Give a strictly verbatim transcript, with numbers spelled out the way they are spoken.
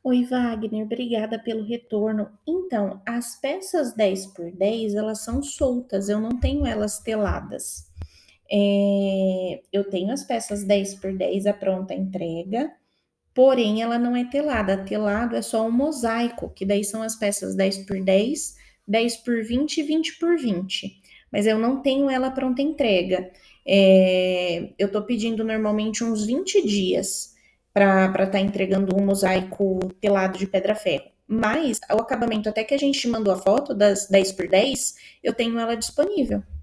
Oi, Wagner, obrigada pelo retorno. Então, as peças dez por dez, elas são soltas, eu não tenho elas teladas. É, eu tenho as peças dez por dez à pronta entrega, porém ela não é telada. Telado é só um mosaico, que daí são as peças dez por dez, dez por vinte e vinte por vinte. Mas eu não tenho ela pronta entrega. É, eu tô pedindo normalmente uns vinte dias para estar tá entregando um mosaico telado de pedra-ferro. Mas o acabamento, até que a gente mandou a foto das dez por dez, eu tenho ela disponível.